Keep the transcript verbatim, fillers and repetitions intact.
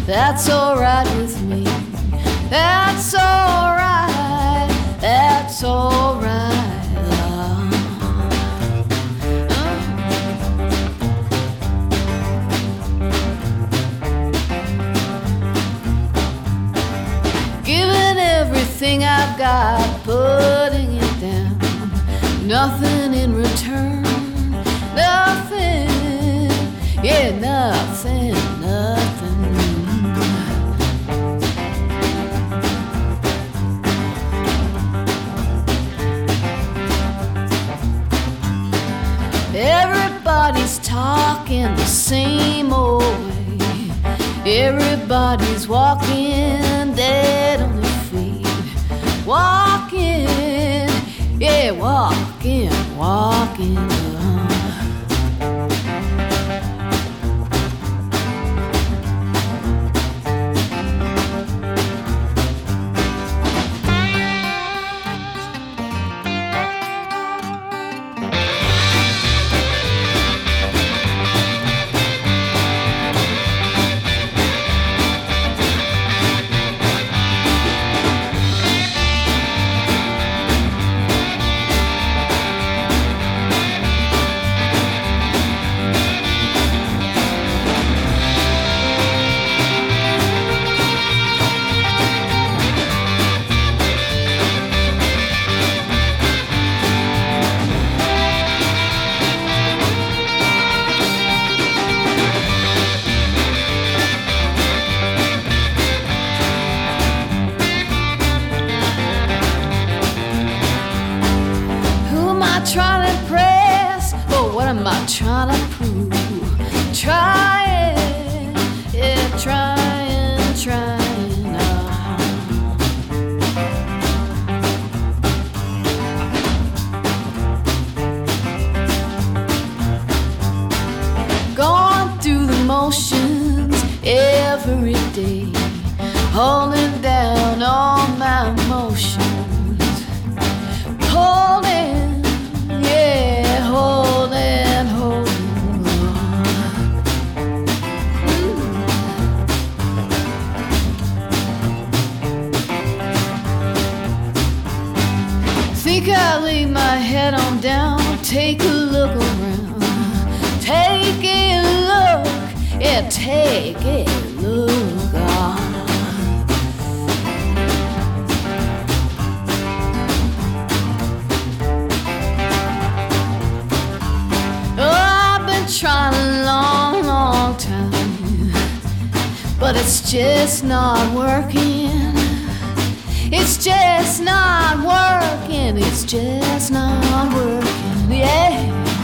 That's alright with me. That's alright. That's alright, love. Uh. Giving everything I've got, putting it down. Nothing in return. Nothing. Yeah, nothing, nothing. Everybody's talking the same old way. Everybody's walking dead on their feet. Walking, yeah, walking, walking. Trying to impress, but what am I trying to prove? Trying, yeah, trying, trying. Uh. Going through the motions every day, holding down all my emotions, holding. Yeah, holding, holding on. Think I'll lay my head on down, take a look around. Take a look, yeah, take a look on. Trying a long, long time, but it's just not working. It's just not working. It's just not working. Yeah.